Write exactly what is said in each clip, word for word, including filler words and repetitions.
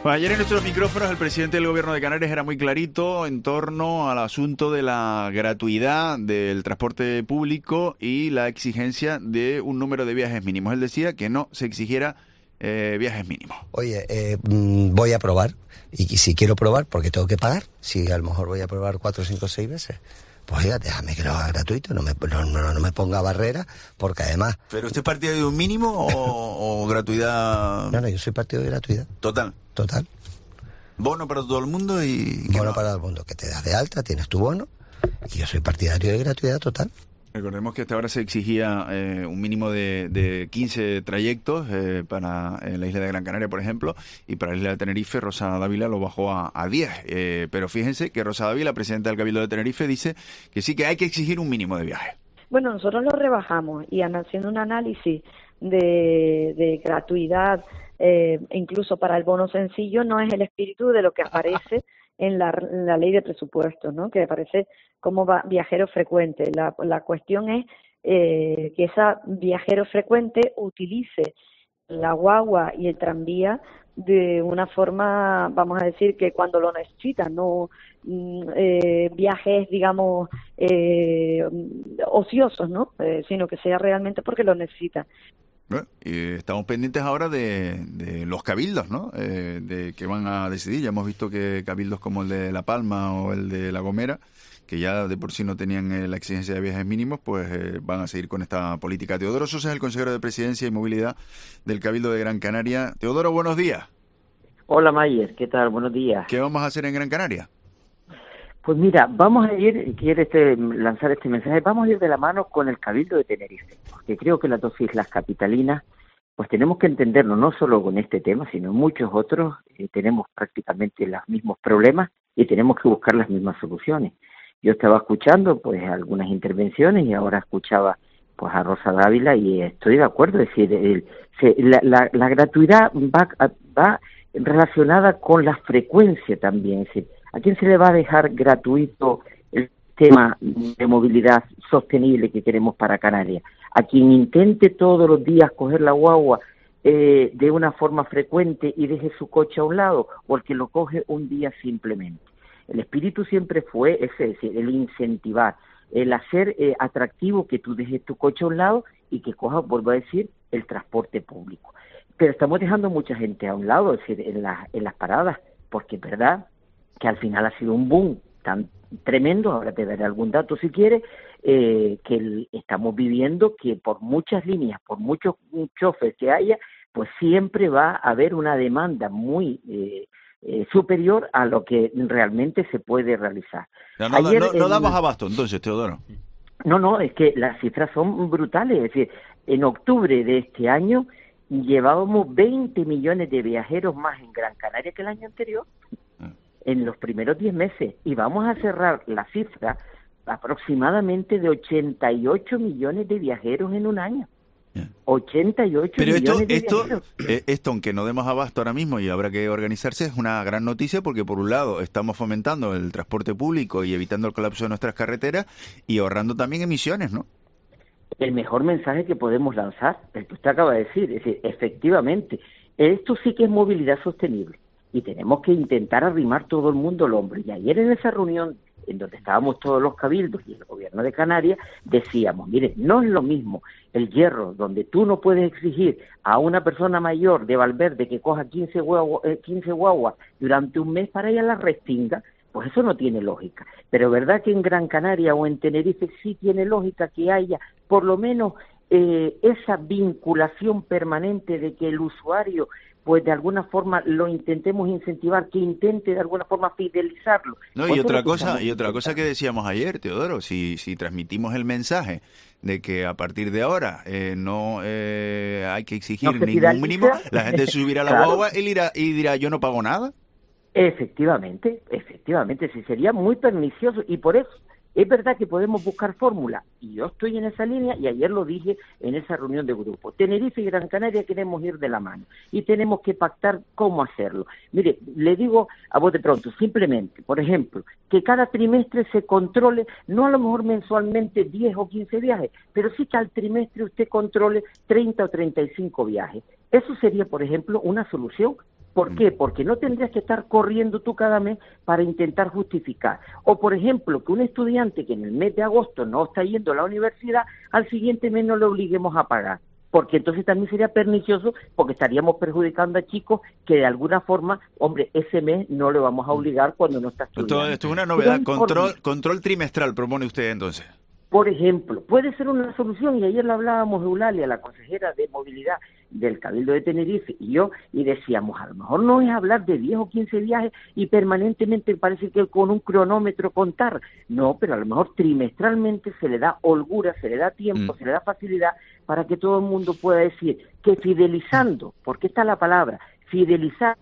Bueno, ayer en nuestros micrófonos el presidente del Gobierno de Canarias era muy clarito en torno al asunto de la gratuidad del transporte público y la exigencia de un número de viajes mínimos. Él decía que no se exigiera eh, viajes mínimos. Oye, eh, voy a probar, y si quiero probar, porque tengo que pagar, si a lo mejor voy a probar cuatro, cinco, seis veces, pues oiga, déjame que lo haga gratuito, no me, no, no, no me ponga barrera, porque además... ¿Pero usted es partidario de un mínimo o, o gratuidad...? No, no, yo soy partidario de gratuidad. Total. Total. Bono para todo el mundo y... Bono para todo el mundo, que te das de alta, tienes tu bono, y yo soy partidario de gratuidad total. Recordemos que hasta ahora se exigía eh, un mínimo de, de quince trayectos eh, para eh, la isla de Gran Canaria, por ejemplo, y para la isla de Tenerife, Rosa Dávila lo bajó a, a diez. Eh, pero fíjense que Rosa Dávila, presidenta del Cabildo de Tenerife, dice que sí que hay que exigir un mínimo de viaje. Bueno, nosotros lo rebajamos y haciendo un análisis de, de gratuidad, eh, incluso para el bono sencillo, no es el espíritu de lo que aparece en la, en la ley de presupuestos, ¿no? Que aparece como va, viajero frecuente. La, la cuestión es eh, que ese viajero frecuente utilice la guagua y el tranvía de una forma, vamos a decir, que cuando lo necesita, no eh, viajes, digamos, eh, ociosos, ¿no? Eh, sino que sea realmente porque lo necesita. Bueno, y estamos pendientes ahora de, de los cabildos, ¿no? Eh, de que van a decidir. Ya hemos visto que cabildos como el de La Palma o el de La Gomera, que ya de por sí no tenían eh, la exigencia de viajes mínimos, pues eh, van a seguir con esta política. Teodoro Sosa es el consejero de Presidencia y Movilidad del Cabildo de Gran Canaria. Teodoro, buenos días. Hola Mayer, ¿qué tal? Buenos días. ¿Qué vamos a hacer en Gran Canaria? Pues mira, vamos a ir, quiero este, lanzar este mensaje, vamos a ir de la mano con el Cabildo de Tenerife, porque creo que las dos islas capitalinas, pues tenemos que entendernos no solo con este tema, sino en muchos otros, eh, tenemos prácticamente los mismos problemas y tenemos que buscar las mismas soluciones. Yo estaba escuchando pues algunas intervenciones y ahora escuchaba pues a Rosa Dávila y estoy de acuerdo, es decir, el, se, la, la, la gratuidad va, va relacionada con la frecuencia también, es decir, ¿a quién se le va a dejar gratuito el tema de movilidad sostenible que queremos para Canarias? A quien intente todos los días coger la guagua eh, de una forma frecuente y deje su coche a un lado, o el que lo coge un día simplemente. El espíritu siempre fue ese, es decir, el incentivar, el hacer eh, atractivo que tú dejes tu coche a un lado y que cojas, vuelvo a decir, el transporte público. Pero estamos dejando mucha gente a un lado, es decir, en, la, en las paradas, porque es verdad que al final ha sido un boom tan tremendo, ahora te daré algún dato si quieres, eh, que el, estamos viviendo que por muchas líneas, por muchos choferes que haya, pues siempre va a haber una demanda muy eh, eh, superior a lo que realmente se puede realizar. No, no, Ayer, no, no, no damos el, abasto entonces, Teodoro. No, no, es que las cifras son brutales, es decir, en octubre de este año llevábamos veinte millones de viajeros más en Gran Canaria que el año anterior. En los primeros diez meses, y vamos a cerrar la cifra aproximadamente de ochenta y ocho millones de viajeros en un año. Yeah. ochenta y ocho Pero millones esto, de esto, viajeros. Eh, esto, aunque no demos abasto ahora mismo y habrá que organizarse, es una gran noticia porque, por un lado, estamos fomentando el transporte público y evitando el colapso de nuestras carreteras y ahorrando también emisiones, ¿no? El mejor mensaje que podemos lanzar, el que usted acaba de decir, es decir, efectivamente, esto sí que es movilidad sostenible. Y tenemos que intentar arrimar todo el mundo al hombro. Y ayer en esa reunión, en donde estábamos todos los cabildos y el gobierno de Canarias, decíamos, mire, no es lo mismo el Hierro, donde tú no puedes exigir a una persona mayor de Valverde que coja quince guaguas quince guaguas durante un mes para ir a la Restinga, pues eso no tiene lógica. Pero verdad que en Gran Canaria o en Tenerife sí tiene lógica que haya por lo menos eh, esa vinculación permanente de que el usuario pues de alguna forma lo intentemos incentivar, que intente de alguna forma fidelizarlo. No, y otra cosa, y otra cosa que decíamos ayer, Teodoro, si si transmitimos el mensaje de que a partir de ahora eh, no eh, hay que exigir no ningún mínimo, la gente subirá a la claro. guagua y dirá, y dirá, yo no pago nada. Efectivamente, efectivamente, sí sería muy pernicioso y por eso es verdad que podemos buscar fórmulas, y yo estoy en esa línea, y ayer lo dije en esa reunión de grupo. Tenerife y Gran Canaria queremos ir de la mano, y tenemos que pactar cómo hacerlo. Mire, le digo a vos de pronto, simplemente, por ejemplo, que cada trimestre se controle, no a lo mejor mensualmente diez o quince viajes, pero sí que al trimestre usted controle treinta o treinta y cinco viajes. Eso sería, por ejemplo, una solución. ¿Por qué? Porque no tendrías que estar corriendo tú cada mes para intentar justificar. O, por ejemplo, que un estudiante que en el mes de agosto no está yendo a la universidad, al siguiente mes no le obliguemos a pagar. Porque entonces también sería pernicioso, porque estaríamos perjudicando a chicos que de alguna forma, hombre, ese mes no le vamos a obligar cuando no está estudiando. Esto, esto es una novedad. Control, control trimestral propone usted entonces. Por ejemplo, puede ser una solución, y ayer lo hablábamos Eulalia, la consejera de movilidad del Cabildo de Tenerife, y yo, y decíamos, a lo mejor no es hablar de diez o quince viajes y permanentemente parece que con un cronómetro contar, no, pero a lo mejor trimestralmente se le da holgura, se le da tiempo, mm. se le da facilidad para que todo el mundo pueda decir que fidelizando, porque está la palabra, fidelizar.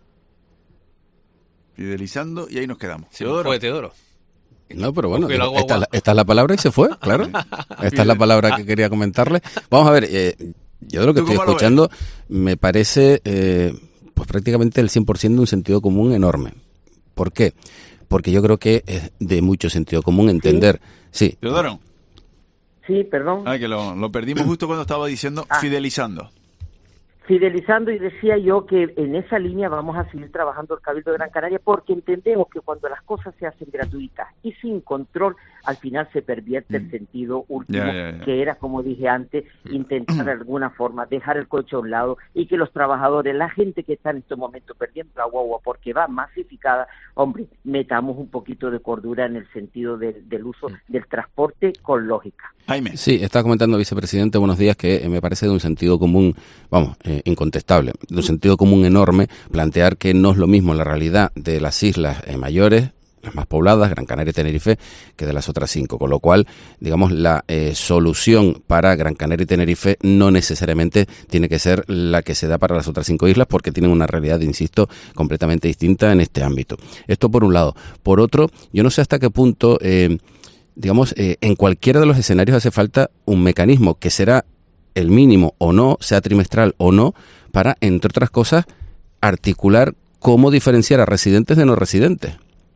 Fidelizando, y ahí nos quedamos. Sí, Teodoro. Fue Teodoro. No, pero bueno, esta, esta, esta es la palabra y se fue, claro. Esta es la palabra que quería comentarle. Vamos a ver, eh, yo de lo que estoy escuchando me parece eh, pues prácticamente el cien por ciento de un sentido común enorme. ¿Por qué? Porque yo creo que es de mucho sentido común entender. Sí. sí. Teodoro. Sí, perdón. Ah, que lo, lo perdimos justo cuando estaba diciendo ah. fidelizando. Fidelizando, y decía yo que en esa línea vamos a seguir trabajando el Cabildo de Gran Canaria, porque entendemos que cuando las cosas se hacen gratuitas y sin control, al final se pervierte mm. el sentido último, ya, ya, ya. que era, como dije antes, intentar de alguna forma dejar el coche a un lado y que los trabajadores, la gente que está en estos momentos perdiendo la guagua porque va masificada, hombre, metamos un poquito de cordura en el sentido del, del uso mm. del transporte con lógica. Jaime. Sí, estaba comentando, vicepresidente, buenos días, que eh, me parece de un sentido común, vamos, eh, incontestable, de un sentido común enorme, plantear que no es lo mismo la realidad de las islas eh, mayores, las más pobladas, Gran Canaria y Tenerife, que de las otras cinco, con lo cual, digamos, la eh, solución para Gran Canaria y Tenerife no necesariamente tiene que ser la que se da para las otras cinco islas, porque tienen una realidad, insisto, completamente distinta en este ámbito. Esto por un lado. Por otro, yo no sé hasta qué punto, eh, digamos, eh, en cualquiera de los escenarios hace falta un mecanismo que será el mínimo o no, sea trimestral o no, para, entre otras cosas, articular cómo diferenciar a residentes de no residentes.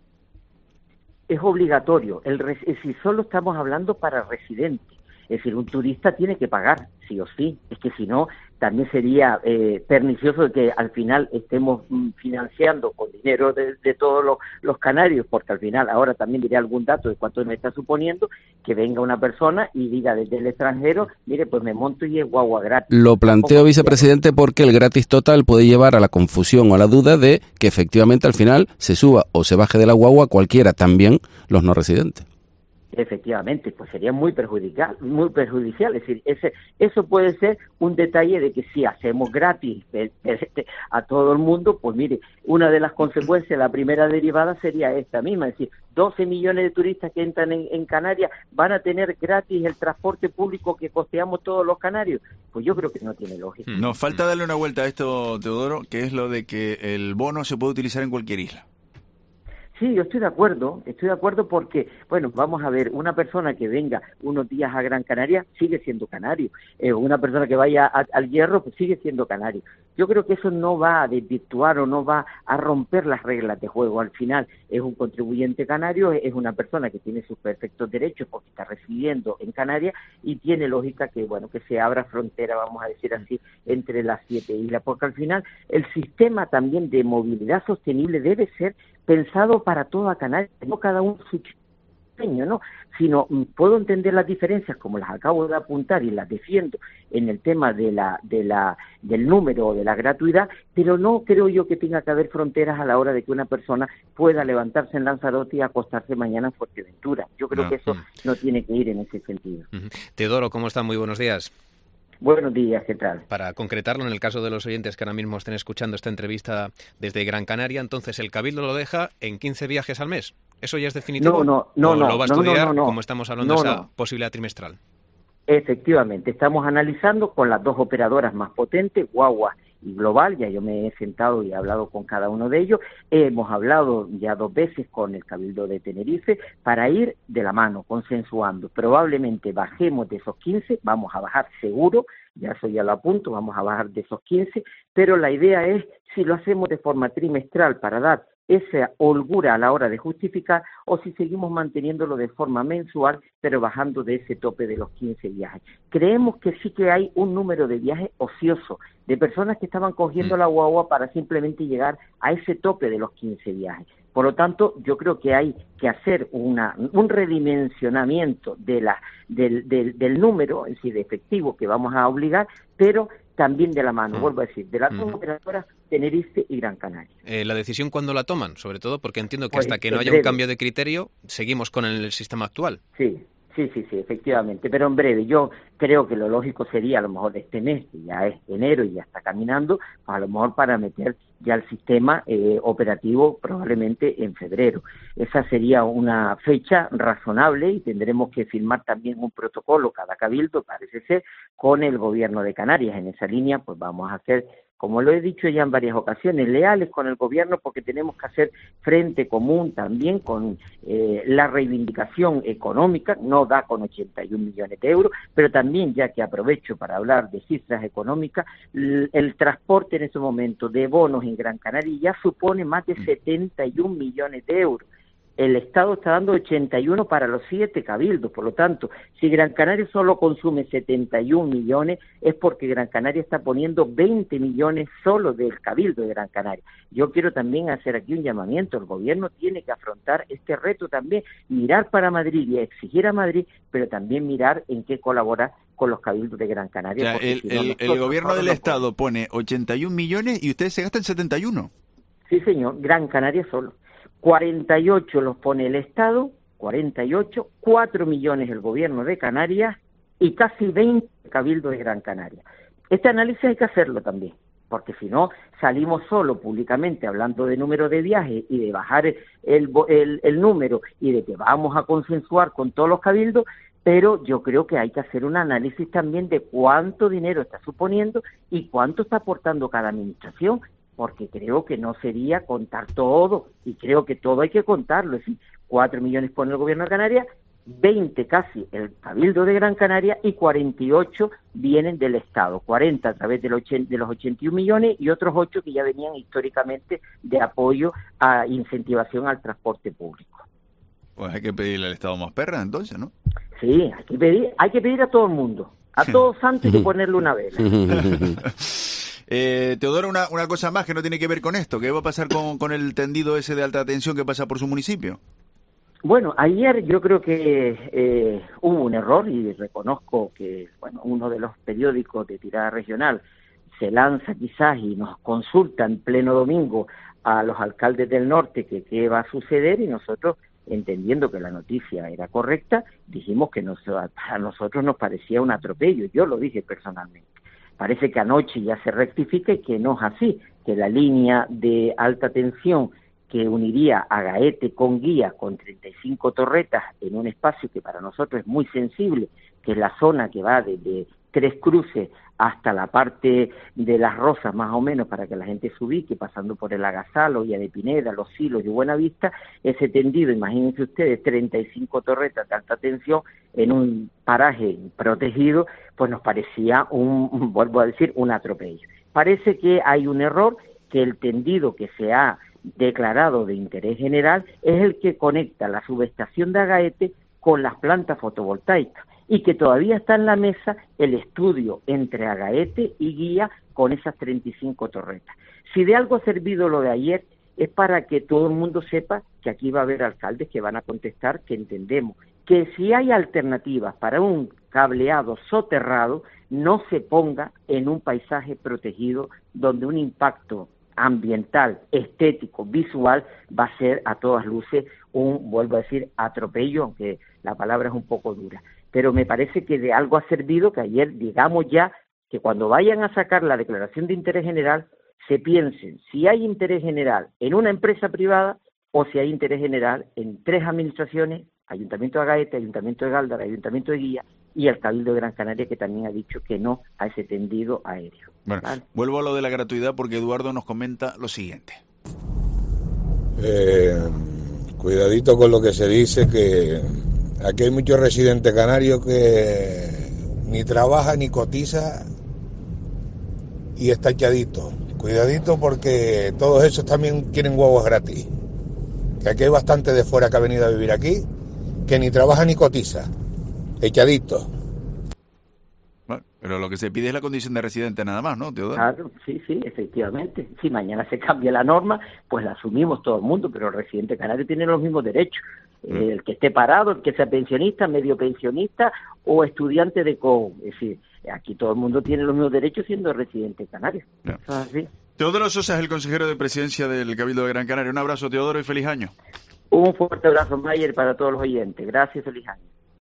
Es obligatorio, el si solo estamos hablando para residentes, es decir, un turista tiene que pagar, sí o sí, es que si no, también sería eh, pernicioso de que al final estemos mm, financiando con dinero de, de todos los, los canarios, porque al final, ahora también diré algún dato de cuánto me está suponiendo, que venga una persona y diga desde el extranjero, mire, pues me monto y es guagua gratis. Lo planteo, vicepresidente, porque el gratis total puede llevar a la confusión o a la duda de que efectivamente al final se suba o se baje de la guagua cualquiera, también los no residentes. Efectivamente, pues sería muy perjudicial, muy perjudicial, es decir, ese, eso puede ser un detalle de que si hacemos gratis a todo el mundo, pues mire, una de las consecuencias, la primera derivada sería esta misma, es decir, doce millones de turistas que entran en, en Canarias van a tener gratis el transporte público que costeamos todos los canarios, pues yo creo que no tiene lógica. Nos falta darle una vuelta a esto, Teodoro, que es lo de que el bono se puede utilizar en cualquier isla. Sí, yo estoy de acuerdo, estoy de acuerdo porque, bueno, vamos a ver, una persona que venga unos días a Gran Canaria sigue siendo canario, eh, una persona que vaya a, al Hierro pues sigue siendo canario. Yo creo que eso no va a desvirtuar o no va a romper las reglas de juego. Al final es un contribuyente canario, es una persona que tiene sus perfectos derechos porque está residiendo en Canarias y tiene lógica que, bueno, que se abra frontera, vamos a decir así, entre las siete islas, porque al final el sistema también de movilidad sostenible debe ser pensado para toda Canarias, no cada uno su pequeño, ¿no? Sino puedo entender las diferencias como las acabo de apuntar y las defiendo en el tema de la de la del número o de la gratuidad, pero no creo yo que tenga que haber fronteras a la hora de que una persona pueda levantarse en Lanzarote y acostarse mañana en Fuerteventura. Yo creo no. que eso no tiene que ir en ese sentido. Uh-huh. Teodoro, ¿cómo están? Muy buenos días. Buenos días, ¿qué tal? Para concretarlo, en el caso de los oyentes que ahora mismo estén escuchando esta entrevista desde Gran Canaria, entonces el Cabildo lo deja en quince viajes al mes. ¿Eso ya es definitivo? No, no, no. ¿O no lo va a estudiar, no, no, no, como estamos hablando, no, de esa no. posibilidad trimestral? Efectivamente, estamos analizando con las dos operadoras más potentes, Guagua y Global, ya yo me he sentado y he hablado con cada uno de ellos, hemos hablado ya dos veces con el Cabildo de Tenerife para ir de la mano, consensuando. Probablemente bajemos de esos quince, vamos a bajar seguro, ya eso ya lo apunto, vamos a bajar de esos quince, pero la idea es si lo hacemos de forma trimestral para dar esa holgura a la hora de justificar, o si seguimos manteniéndolo de forma mensual, pero bajando de ese tope de los quince viajes. Creemos que sí que hay un número de viajes ociosos, de personas que estaban cogiendo la guagua para simplemente llegar a ese tope de los quince viajes. Por lo tanto, yo creo que hay que hacer una, un redimensionamiento de la, del, del, del número, es decir, de efectivo que vamos a obligar, pero también de la mano, mm. vuelvo a decir, de las dos mm. operadoras Tenerife y Gran Canaria. Eh, ¿La decisión cuándo la toman? Sobre todo porque entiendo que pues, hasta que no haya breve. un cambio de criterio, seguimos con el sistema actual. Sí, sí, sí, sí, efectivamente, pero en breve. Yo creo que lo lógico sería a lo mejor este mes, que ya es enero y ya está caminando, pues a lo mejor para meter ya el sistema eh, operativo probablemente en febrero. Esa sería una fecha razonable y tendremos que firmar también un protocolo, cada cabildo parece ser, con el gobierno de Canarias. En esa línea pues vamos a hacer, como lo he dicho ya en varias ocasiones, leales con el gobierno, porque tenemos que hacer frente común también con eh, la reivindicación económica. No da con ochenta y un millones de euros, pero también, ya que aprovecho para hablar de cifras económicas, el, el transporte en ese momento de bonos en Gran Canaria ya supone más de setenta y un millones de euros. El Estado está dando ochenta y uno para los siete cabildos, por lo tanto, si Gran Canaria solo consume setenta y un millones, es porque Gran Canaria está poniendo veinte millones solo del cabildo de Gran Canaria. Yo quiero también hacer aquí un llamamiento, el gobierno tiene que afrontar este reto también, mirar para Madrid y exigir a Madrid, pero también mirar en qué colaborar con los cabildos de Gran Canaria. O sea, el, si no, el, el gobierno del Estado pone ochenta y un millones y ustedes se gastan setenta y uno. Sí, señor, Gran Canaria solo. cuarenta y ocho los pone el Estado, cuarenta y ocho, cuatro millones el gobierno de Canarias y casi veinte cabildos de Gran Canaria. Este análisis hay que hacerlo también, porque si no salimos solo públicamente hablando de número de viajes y de bajar el, el, el número y de que vamos a consensuar con todos los cabildos, pero yo creo que hay que hacer un análisis también de cuánto dinero está suponiendo y cuánto está aportando cada administración, porque creo que no sería contar todo, y creo que todo hay que contarlo, es decir, cuatro millones pone el gobierno de Canarias, veinte casi el Cabildo de Gran Canaria y cuarenta y ocho vienen del Estado, cuarenta a través de los, de los ochenta y un millones y otros ocho que ya venían históricamente de apoyo a incentivación al transporte público. Pues hay que pedirle al Estado más perra entonces, ¿no? Sí, hay que pedir, hay que pedir a todo el mundo, a todos santos hay que ponerle una vela. Eh, Teodoro, una, una cosa más que no tiene que ver con esto. ¿Qué va a pasar con, con el tendido ese de alta tensión que pasa por su municipio? Bueno, ayer yo creo que eh, hubo un error y reconozco que bueno, uno de los periódicos de tirada regional se lanza quizás y nos consulta en pleno domingo a los alcaldes del norte que qué va a suceder, y nosotros, entendiendo que la noticia era correcta, dijimos que nos, a nosotros nos parecía un atropello. Yo lo dije personalmente. Parece que anoche ya se rectifica y que no es así, que la línea de alta tensión que uniría a Gaete con Guía con treinta y cinco torretas en un espacio que para nosotros es muy sensible, que es la zona que va desde Tres Cruces hasta la parte de Las Rosas más o menos, para que la gente se ubique, pasando por el Agasal, Olla de Pineda, Los Silos y Buenavista, ese tendido, imagínense ustedes, treinta y cinco torretas de alta tensión en un paraje protegido, pues nos parecía un, vuelvo a decir, un atropello. Parece que hay un error, que el tendido que se ha declarado de interés general es el que conecta la subestación de Agaete con las plantas fotovoltaicas, y que todavía está en la mesa el estudio entre Agaete y Guía con esas treinta y cinco torretas. Si de algo ha servido lo de ayer, es para que todo el mundo sepa que aquí va a haber alcaldes que van a contestar que entendemos que si hay alternativas para un cableado soterrado, no se ponga en un paisaje protegido donde un impacto ambiental, estético, visual, va a ser a todas luces un, vuelvo a decir, atropello, aunque la palabra es un poco dura. Pero me parece que de algo ha servido que ayer digamos ya que cuando vayan a sacar la declaración de interés general, se piensen si hay interés general en una empresa privada o si hay interés general en tres administraciones, Ayuntamiento de Agaete, Ayuntamiento de Gáldara, Ayuntamiento de Guía y el Cabildo de Gran Canaria, que también ha dicho que no a ese tendido aéreo. Bueno, ¿vale? Vuelvo a lo de la gratuidad porque Eduardo nos comenta lo siguiente. Eh, cuidadito con lo que se dice, que aquí hay muchos residentes canarios que ni trabaja ni cotiza y está echadito, Cuidadito porque todos esos también quieren huevos gratis. Que aquí hay bastante de fuera que ha venido a vivir aquí, que ni trabaja ni cotiza. Echadito. Bueno, pero lo que se pide es la condición de residente nada más, ¿no, Teodoro? Claro, sí, sí, efectivamente. Si mañana se cambia la norma, pues la asumimos todo el mundo, pero el residente canario tiene los mismos derechos. Mm. Eh, el que esté parado, el que sea pensionista, medio pensionista o estudiante de co. Es decir, aquí todo el mundo tiene los mismos derechos siendo residente canario. No. Así. Teodoro Sosa es el consejero de presidencia del Cabildo de Gran Canaria. Un abrazo, Teodoro, y feliz año. Un fuerte abrazo, Mayer, para todos los oyentes. Gracias, feliz año.